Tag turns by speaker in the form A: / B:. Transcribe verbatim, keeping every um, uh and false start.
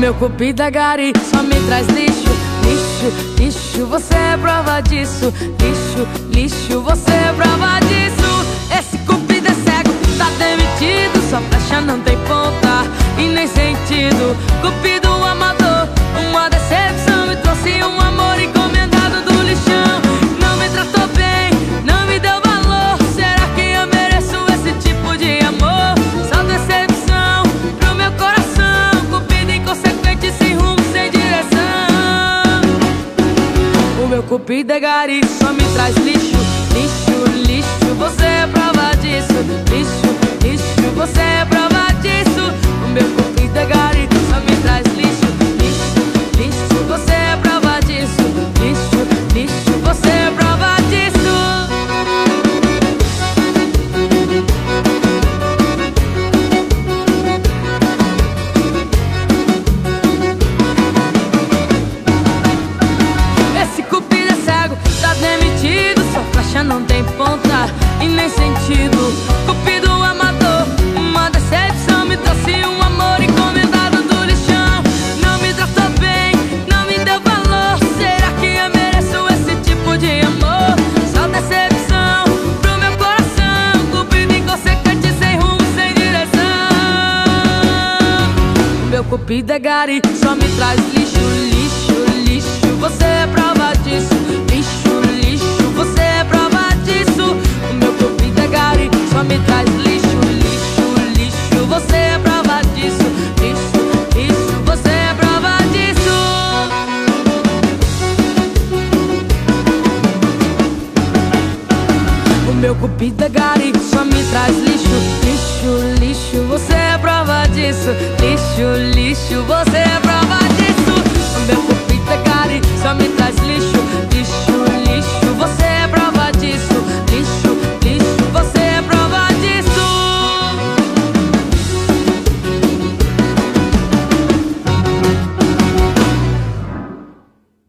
A: meu cupido é gari, só me traz lixo. Lixo, lixo, você é prova disso. Lixo, lixo, você é prova disso. Esse cupido é cego, tá demitido. Sua flecha não tem ponta e nem sentido. Cupido amador, uma decepção. Me trouxe um amor encomendado do lixão. Não me tratou bem, não me deu valor. Será que eu mereço esse tipo de amor? Só decepção pro meu coração. Cupido inconsequente, sem rumo, sem direção. O meu cupido é gari, só me traz lixo. Lixo, lixo, você é prova disso. Lixo, lixo, você é prova disso. O meu cupido é gari, só me traz lixo. Lixo, lixo, você é prova disso. Lixo, lixo, você é prova disso. Esse cupido é cego, tá demitido. Sua flecha não tem ponta e nem sentido. Cupido amador, uma decepção. Me trouxe um amor encomendado do lixão. Não me tratou bem, não me deu valor. Será que eu mereço esse tipo de amor? Só decepção pro meu coração. Cupido inconsequente, sem rumo, sem direção. O meu cupido é gari, só me traz lixo. Lixo, lixo, você é prova disso. Lixo, lixo, você é prova disso. O meu cupido é gari, só me traz lixo. Lixo, lixo, você é prova disso. Lixo, lixo, você é prova disso. O meu cupido é gari, só me traz lixo. Lixo, lixo, você é prova disso. Lixo, lixo, você é prova disso.